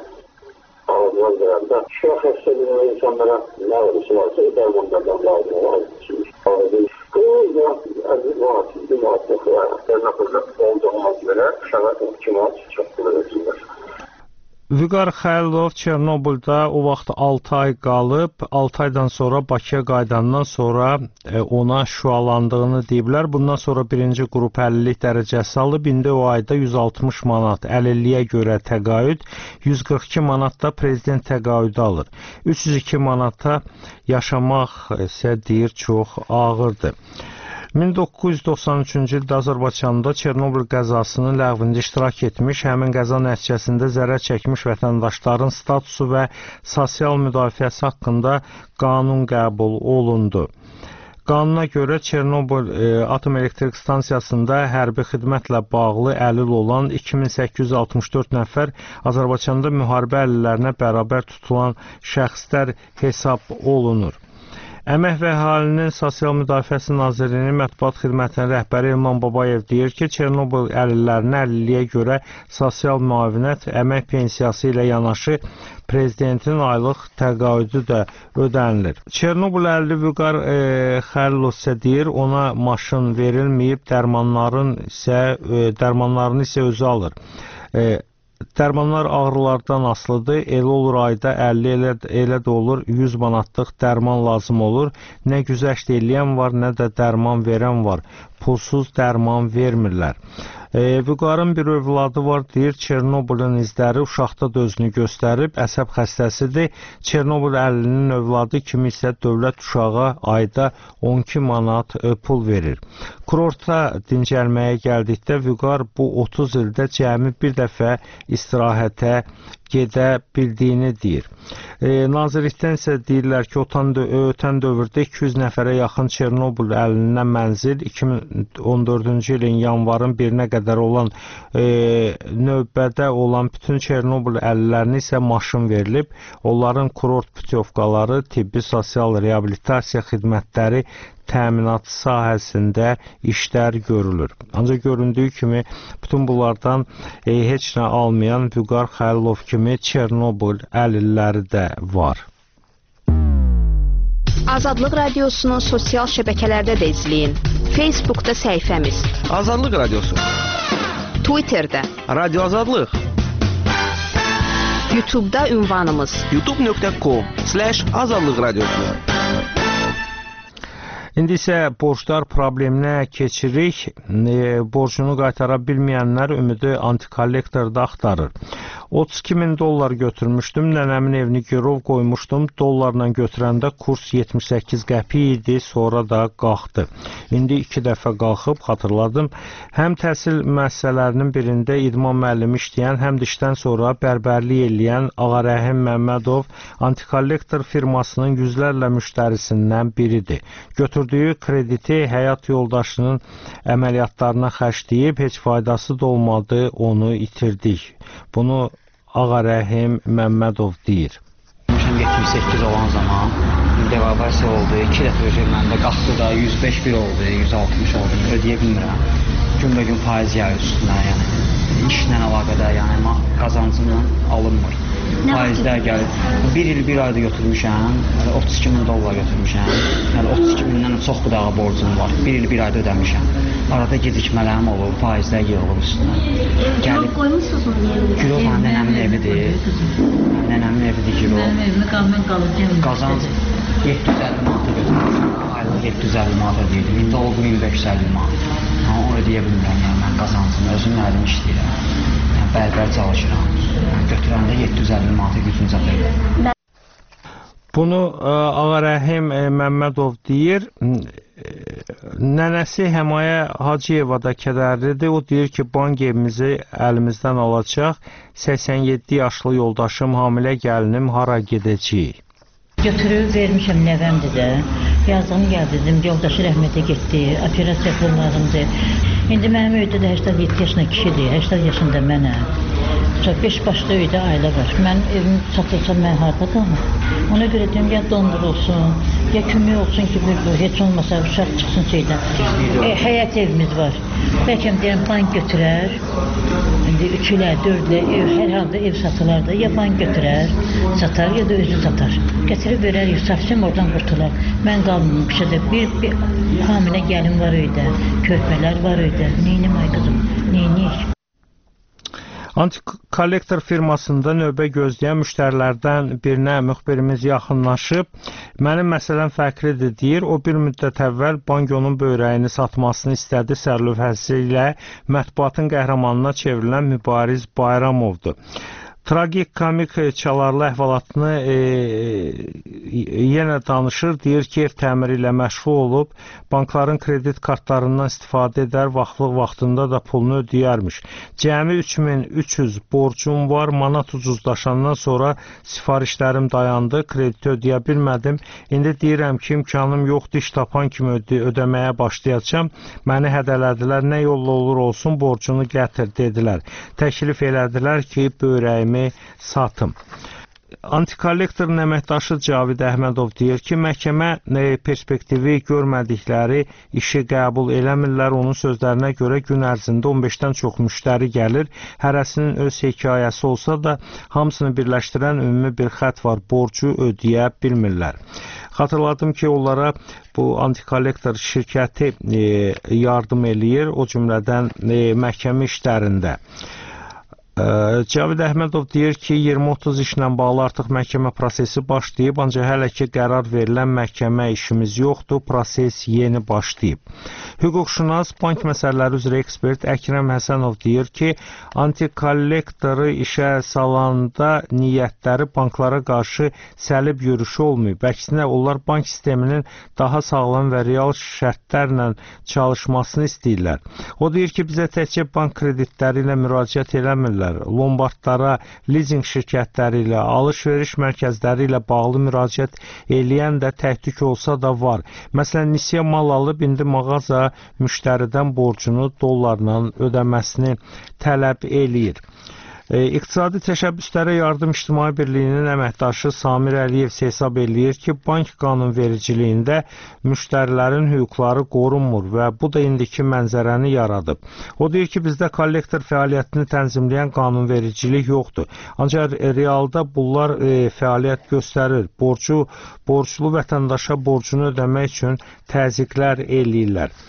ağızlar da şu hastalığına insanlara ne olursa varsa dermanlardan lazım olan için. Bu da muhatip bir muhatip var. Ben nakılda olduğumuz göre şahat ihtimal çok kullanırsınlar. Vüqar Xəlilov Çernobılda o vaxt altı ay qalıb, altı aydan sonra Bakıya qayıdandan sonra ona şüalandığını deyiblər. Bundan sonra birinci qrup əlillik dərəcəsi alıb, indi o ayda yüz altmış manat əlilliyə görə təqaüd, yüz qırx iki manat da prezident təqaüdü alır. üç yüz iki manata yaşamaq isə deyir çox ağırdır. min doqquz yüz doxsan üçüncü ildə Azərbaycanda Çernobıl qəzasının ləğvində iştirak etmiş, həmin qəza nəticəsində zərər çəkmiş vətəndaşların statusu və sosial müdafiəsi haqqında qanun qəbul olundu. Qanuna görə Çernobıl e, atom elektrik stansiyasında hərbi xidmətlə bağlı əlil olan iki min səkkiz yüz altmış dörd nəfər Azərbaycanda müharibə əlillərinə bərabər tutulan şəxslər hesab olunur. Əmək və Əhalinin Sosial Müdafiəsi Nazirliyinin mətbuat xidmətinin rəhbəri İlman Babayev deyir ki, Çernobıl əlillərinə əlilliyə görə sosial müavinət, əmək pensiyası ilə yanaşı prezidentin aylıq təqaüdü də ödənilir. Çernobıl əlilli Vüqar e, Xəlilov isə deyir, ona maşın verilməyib, dərmanların isə e, dərmanlarını isə özü alır. E, Dərmanlar ağrılardan asılıdır. Elə olur ayda əlli, elə, elə də olur yüz manatlıq dərman lazım olur. Nə güzəşt eləyən var, nə də dərman verən var. Pulsuz dərman vermirlər. E, Vüqarın bir övladı var, deyir, Çernobılın izləri uşaqda da özünü göstərib, əsəb xəstəsidir. Çernobıl əlilinin övladı kimi isə dövlət uşağa ayda on iki manat e, pul verir. Kurorta dincəlməyə gəldikdə Vüqar bu otuz ildə cəmi bir dəfə istirahətə gedə bildiyini deyir. E, Nazirlikdən isə deyirlər ki, ötən, ötən dövrdə iki yüz nəfərə yaxın Çernobıl əlindən mənzil iki min on dördüncü ilin yanvarın birinə qədər olan e, növbədə olan bütün Çernobıl əlillərinə isə maşın verilib. Onların kurort putyovkaları, tibbi sosial reabilitasiya xidmətləri təminat sahəsində işlər görülür. Ancaq göründüyü kimi bütün bunlardan e, heç nə almayan Vüqar Xəlilov kimi Çernobıl əlilləri də var. Azadlıq Radiosunu sosial şəbəkələrdə də izləyin. Facebookda səhifəmiz Azadlıq Radiosu, Twitterdə Radio Azadlıq, YouTube'da ünvanımız youtube nöqtə com slash azadlıq radiosu. İndi isə borclar probleminə keçirik. E, borcunu qaytara bilməyənlər ümidi antikollektorda axtarır. otuz iki min dollar götürmüşdüm, nənəmin evini girov qoymuşdum, dollarla götürəndə kurs yetmiş səkkiz qəpik idi, sonra da qalxdı. İndi iki dəfə qalxıb, xatırladım. Həm təhsil müəssisələrinin birində idman müəllimi işləyən, həm də işdən sonra bərbərlik eləyən Ağarəhim Məmmədov antikollektor firmasının yüzlərlə müştərisindən biridir. Götürdüyü krediti həyat yoldaşının əməliyyatlarına xərcləyib, heç faydası da olmadı, onu itirdik. Bunu Ağarəhim Məmmədov deyir. yetmiş səkkiz olan zaman devalvasiya oldu. iki dəfə ödəyib məndə qalxdı da yüz beş bir oldu, yüz altmış oldu. Ödeyə bilmirəm. Günbəgün faiz yağır üstünə, yəni işlə əlaqədar, yəni qazancımla alınmır. Faizlər gəlir. Bir il bir ayda götürmüşəm, otuz iki min dollar götürmüşəm. Yəni otuz iki mindən çox qıdağa borcum var. Bir il bir ayda ödəmişəm. Arada gecikmələrim olur, faizlər yığılır üstünə. Girov qoymuşsunuz mu? Girov nənəmin evidir. Nənəmin evidir girov. Mənim evimə qalmam qalıb. Qazanc yeddi yüz əlli manata götürmüşəm. Aylıq yeddi yüz əlli manat ödəyirdim. İndi oldu min beş yüz əlli manat. Amma onu ödeyə bilmirəm, yəni mən qazancımı özüm əlim işləyirəm. Yəni bərbər çalışıram. Yəni götürəndə yeddi yüz əlli manata gücüm çatır. Bunu Ağarəhim Məmmədov deyir. Nənəsi Həmayə Hacıyeva da kədərlidir. O deyir ki, bank evimizi əlimizdən alacaq. səksən yeddi yaşlı yoldaşım, hamilə gəlinim, hara gedəcəyik? Götürüb vermişəm nəvəmdir də. Yazdım, gəldim, yoldaşı rəhmətə getdi, operasiya pullarımdır. İndi mənim öydə də səksən yeddi yaşında kişidir, səksən yaşında mənəm. beş başlı öydə ailə var. Mən evim satılsa mən harada qalmam. Ona görə deyim, ya dondurulsun, ya kömək olsun ki, bu heç olmasa uşaq çıxsın şeydən. E, həyət evimiz var. Bəlkə deyirəm, bank götürər. İndi üç ilə, dörd ilə ev, hər halda ev satılar da, ya bank götürər, satar, ya da özü satar. Gətirib verər, Yusufcığım oradan qurtular. Mən qalmam, bir, bir, bir hamilə gəlin var öydə, körpələr var öydə. Neynim ay qızım, neyniyik? Antikollektor firmasında növbə gözləyən müştərilərdən birinə müxbirimiz yaxınlaşıb, mənim məsələm fərqlidir deyir, o bir müddət əvvəl bank onun böyrəyini satmasını istədi sərlövhəsi ilə mətbuatın qəhrəmanına çevrilən Mübariz Bayramovdur. Tragik, komik çalarlı əhvalatını e, yenə danışır, deyir ki, ev təmiri ilə məşğul olub, bankların kredit kartlarından istifadə edər, vaxtlıq vaxtında da pulunu ödəyərmiş. Cəmi üç min üç yüz borcum var, manat ucuzlaşandan sonra sifarişlərim dayandı, krediti ödəyə bilmədim. İndi deyirəm ki, imkanım yoxdur, iş tapan kimi ödə ödəməyə başlayacağam. Məni hədələdilər, nə yolla olur olsun, borcunu gətir, dedilər. Təklif elədilər ki, böyrəyimi satım. Antikollektorun əməkdaşı Cavid Əhmədov deyir ki, məhkəmə perspektivi görmədikləri işi qəbul eləmirlər. Onun sözlərinə görə gün ərzində on beşdən çox müştəri gəlir. Hərəsinin öz hekayəsi olsa da, hamısını birləşdirən ümumi bir xətt var, borcu ödəyə bilmirlər. Xatırladım ki, onlara bu antikollektor şirkəti e, yardım eləyir, o cümlədən e, məhkəmə işlərində. Cavid Əhmədov deyir ki, iyirmi otuz işlə bağlı artıq məhkəmə prosesi başlayıb, ancaq hələ ki qərar verilən məhkəmə işimiz yoxdur, proses yeni başlayıb. Hüquqşünas, bank məsələləri üzrə ekspert Əkrəm Həsənov deyir ki, antikollektoru işə salanda niyyətləri banklara qarşı səlib yürüşü olmayıb. Əksinə, onlar bank sisteminin daha sağlam və real şərtlərlə çalışmasını istəyirlər. O deyir ki, bizə təkcə bank kreditləri ilə müraciət eləmirlər. Lombardlara, lizing şirkətləri ilə, alış-veriş mərkəzləri ilə bağlı müraciət eləyən də təhdük olsa da var. Məsələn, nisiyə mal alıb, indi mağaza müştəridən borcunu dollarla ödəməsini tələb eləyir. İqtisadi Təşəbbüslərə Yardım İctimai Birliyinin əməkdaşı Samir Əliyev hesab eləyir ki, bank qanunvericiliyində müştərilərin hüquqları qorunmur və bu da indiki mənzərəni yaradıb. O deyir ki, bizdə kollektor fəaliyyətini tənzimləyən qanunvericilik yoxdur. Ancaq realda bunlar e, fəaliyyət göstərir. Borcu, borclu vətəndaşa borcunu ödəmək üçün təzyiqlər eləyirlər.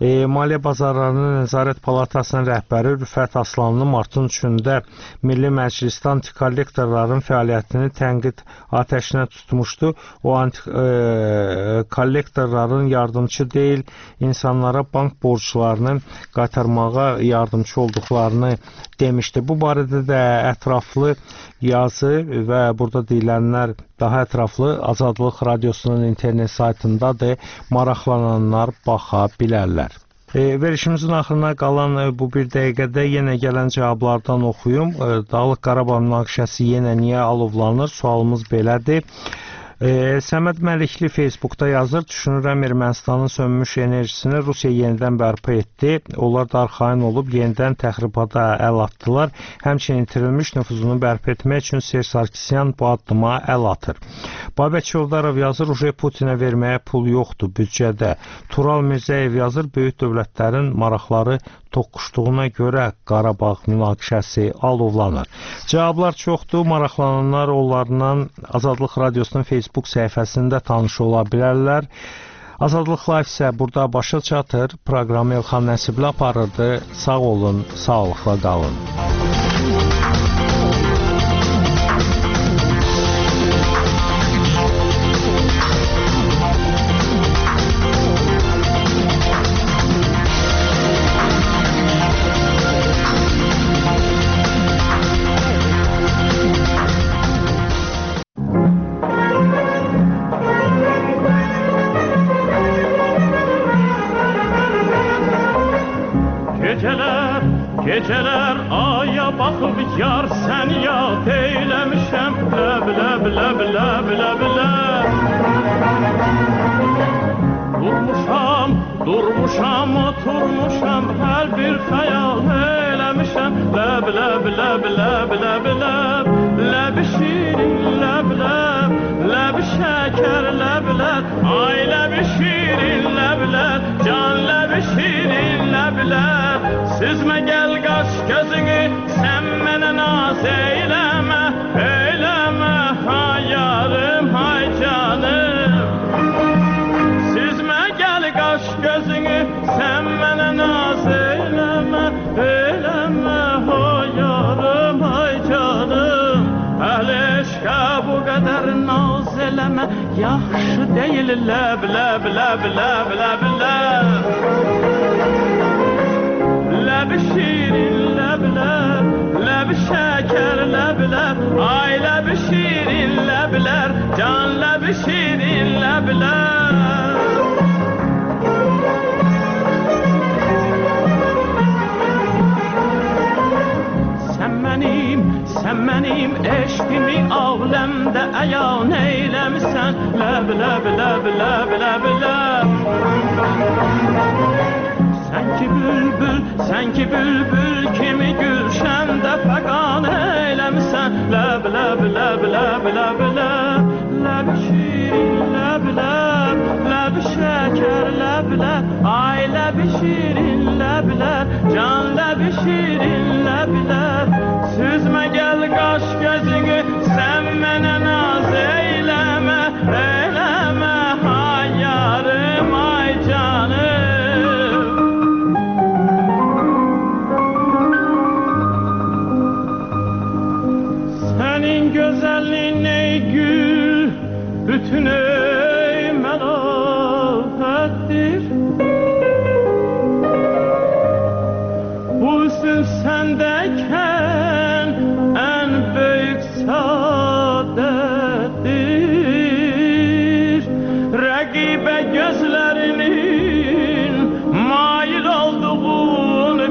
E, Maliyyə Bazarlarının Nəzarət Palatasının rəhbəri Rüfət Aslanlı martın üçündə Milli Məclisdə antikollektorların fəaliyyətini tənqid atəşinə tutmuşdu. O antikollektorların yardımçı deyil, insanlara bank borclarını qaytarmağa yardımçı olduqlarını demişdi. Bu barədə də ətraflı yazı və burada deyilənlər daha ətraflı Azadlıq Radiosunun internet saytındadır. Maraqlananlar baxa bilərlər. E, verişimizin axırına qalan e, bu bir dəqiqədə yenə gələn cavablardan oxuyum. E, Dağlıq Qarabağ münaqişəsi yenə niyə alovlanır? Sualımız belədir. E, Səməd Məlikli Facebookda yazır, düşünürəm Ermənistanın sönmüş enerjisini Rusiya yenidən bərpa etdi. Onlar da arxain olub yenidən təxribata əl atdılar. Həmçinin itirilmiş nüfuzunu bərpa etmək üçün Serj Sarkisyan bu addıma əl atır. Babək Çovdarov yazır, Uje Putinə verməyə pul yoxdur büdcədə. Tural Mirzəyev yazır, böyük dövlətlərin maraqları toqquşduğuna görə Qarabağ münaqişəsi alovlanır. Cavablar çoxdur. Maraqlananlar onlarla Azadlıq Radiosunun Facebook səhifəsində tanış ola bilərlər. Azadlıq Live isə burada başa çatır. Proqramı Elxan Nəsibli aparırdı. Sağ olun, sağlıqla qalın. Geceler aya bakıp yar sen yad eylemişem Leb leb leb leb leb leb Durmuşam, durmuşam, oturmuşam Her bir hayal eylemişem Leb leb leb leb leb leb Leb şirin leb leb Leb şeker leb leb Ay leb şirin leb leb Can leb şirin leb leb Süzme gel kaş gözünü sen bana naz eyleme Eyleme hay yarım hay canım Süzme gel kaş gözünü sen bana naz eyleme Eyleme hay yarım hay canım Əhl-i eşqə bu qədər naz eləmə Yaxşı deyil ləb ləb ləb ləb ləb ləb Leb şirin leb leb Leb şeker leb leb Ay leb şirin lebler Can leb şirin lebler Sen benim, sen benim eşkimi avlemde ayan eylemişsen Leb leb leb leb leb leb Sen ki bülbül, sen ki bülbül kimi gülşende fegan eylemişsen Leb leb leb leb leb leb Leb şirin leb leb Leb şeker leb leb Ay leb şirin leb leb Can leb şirin leb leb Süzme gel kaş gözünü sen bana naz eyleme Eyleme hay yarım ay canım Senin güzelliğin ey gül, bütün ey melafettir. Bu hüsn sendeyken en büyük saadettir. Rakibe gözlerinin mail olduğunu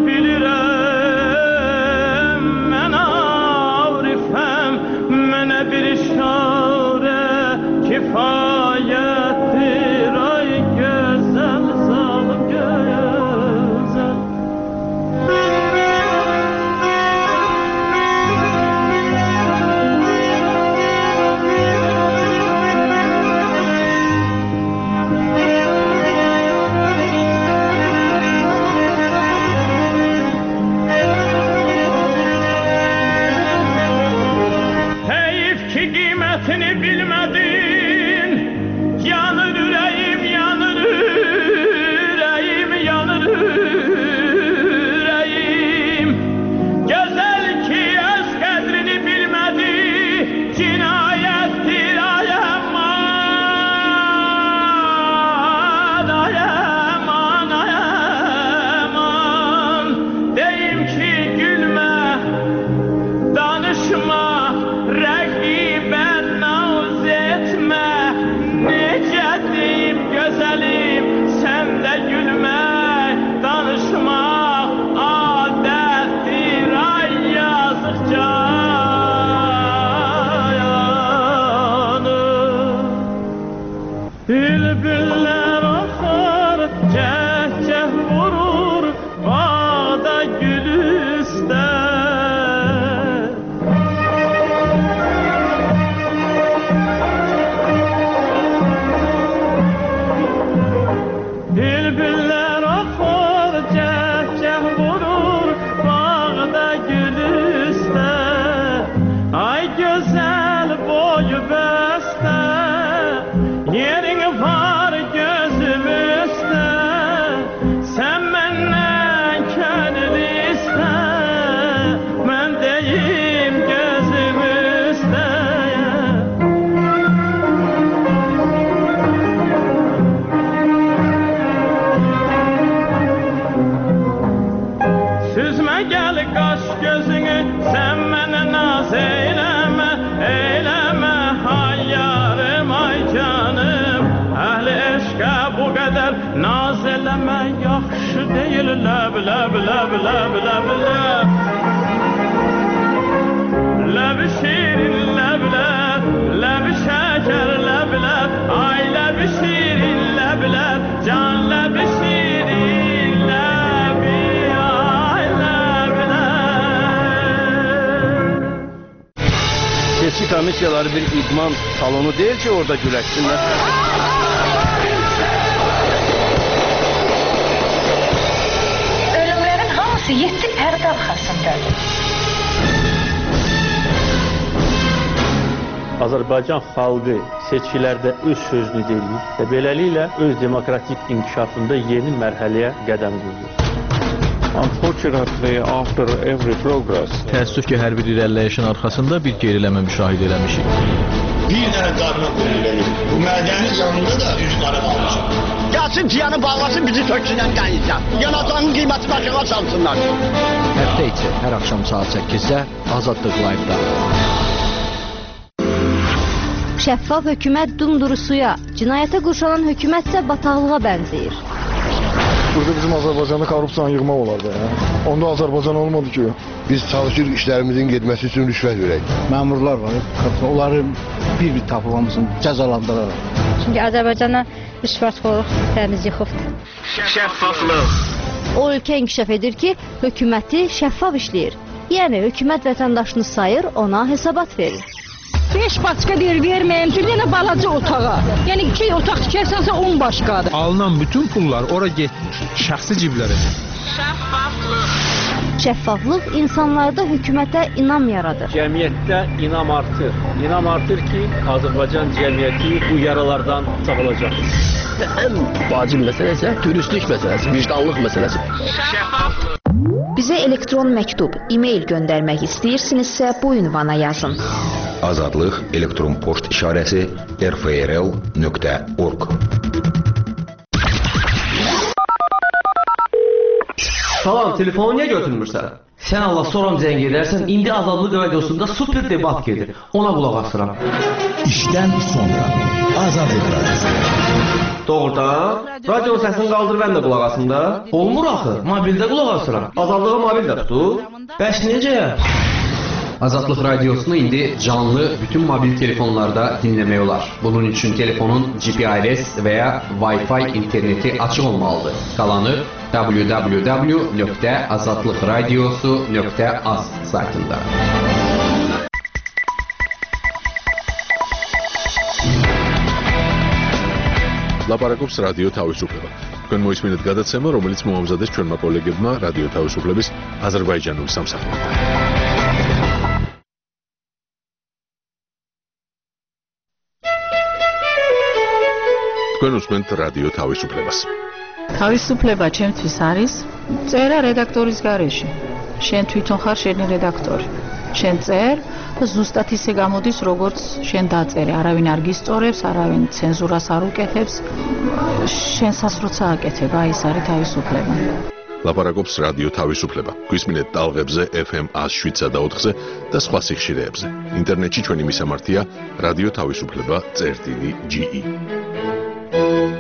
bilirim. Men arifem, mene bir işare kifayettir. Ay güzel zalim güzel. Bülbüller axar, cəh-cəh vurur bağda gülüstə. Bülbüller axar, cəh-cəh vurur bağda gülüstə. Ay gözəl boyu bəstə, yerin var gözüm üstə. Sən məndən könül istə, mən deyim gözüm üstə. Süzmə gəl qaş gözünü, sən mənə naz eyləmə, eyləmə, ay yarım, ay canım. Əhli eşqə bu qədər naz eləmə, yaxşı deyil, ləb, ləb, ləb, ləb, ləb, ləb. Ləb şirin, ləb, ləb, ləb şəkər, ləb, ləb, ay ləb şirin, ləb, ləb, can ləb şirin, ləb, ay ləb, ləb. Seçki komissiyaları bir idman salonu değil ki orada güləşsinlər. Ölümlərin hamısı yeddi pərdə arxasındadır. Azərbaycan xalqı seçkilərdə öz sözünü deyir və beləliklə öz demokratik inkişafında yeni mərhələyə qədəm qoyur. Unfortunately, after every progress, təəssüf ki, hər bir irəliləyişin arxasında bir geriləmə müşahidə eləmişik. Bir dənə qarına verir. Bu mədənin yanında da üç qara qalmışam. Gəlsin piyanı bağlasın, bizi töksünən qayıtacaq. Yanacağın qiymətini aşağı salsınlar. Həftə içi hər axşam saat səkkizdə Azadlıq Live-da. Şəffaf hökumət dumdurusuya, cinayətə qurşanan hökumət isə bataqlığa bənzəyir. Burada bizim Azərbaycanda korrupsiyanı yığmaq olardı. Ya. Onda Azərbaycan olmadı ki. Biz çalışırıq işlərimizin getməsi üçün rüşvət verək. Məmurlar var, onları bir-bir tapılmamızın cəzalandıraraq. Çünki Azərbaycana rüşvətxorluq təmiz yıxıbdır. Şəffaflıq. O ölkə inkişaf edir ki, hökuməti şəffaf işləyir. Yəni, hökumət vətəndaşını sayır, ona hesabat verir. beş başqa deyir, verməyim ki, bir dənə balaca otağa. Yəni, iki otaq tikərsənsə on başqadır. Alınan bütün pullar ora getmir, şəxsi ciblərə. Şəffaflıq. Şəffaflıq insanlarda hökumətə inam yaradır. Cəmiyyətdə inam artır. İnam artır ki, Azərbaycan cəmiyyəti bu yaralardan sağolacaq. Ən vacib məsələ isə dürüstlük məsələsi, vicdanlıq məsələsi. Şəffaflıq. Bizə elektron məktub, e-mail göndərmək istəyirsinizsə bu ünvana yazın. Azadlıq elektron poçt işarəsi r f r l nöqtə org. Salam, telefonu niyə götürmürsən? Sən Allah soram zəng edərsən, indi Azadlıq radiosunda super debat gedir. Ona qulaq asıram. İşdən sonra Azadlıq radiosu. Doğrudan? Radionun səsini qaldır, mən də qulaq asım da. Olmur axı, mobildə qulaq asıram. Azadlığı mobildə tutur. Bəs necə? Azadlıq radiosunu indi canlı bütün mobil telefonlarda dinləmək olar. Bunun üçün telefonun G P R S və ya Wi-Fi interneti açıq olmalıdır. Qalanı w w w nöqtə azadlıqradiosu nöqtə az saytında. ლაპარაკობს რადიო თავისუფლება. თქვენ მოისმინეთ გადაცემა, რომელიც მოამზადეს ჩვენმა კოლეგებმა რადიო თავისუფლების აზერბაიჯანული სამსახურიდან. თქვენ უსმენთ რადიო თავისუფლებას. თავისუფლება ჩემთვის არის წერა რედაქტორის გარეშე. შენ თვითონ ხარ შენი რედაქტორი. შენ წერ და ზუსტად ისე გამოდის, როგორც შენ დაწერე. არავინ არ გისწორებს, არავინ ცენზურას არ უკეთებს. შენსაც როცა აკეთებ, აი ეს არის თავისუფლება. ლაპარაკობს რადიო თავისუფლება. გვისმინეთ ტალღებზე F M one oh seven და ოთხზე და სხვა სიხშირეებზე. ინტერნეტში ჩვენი მისამართია რადიო თავისუფლება წერტილი G E.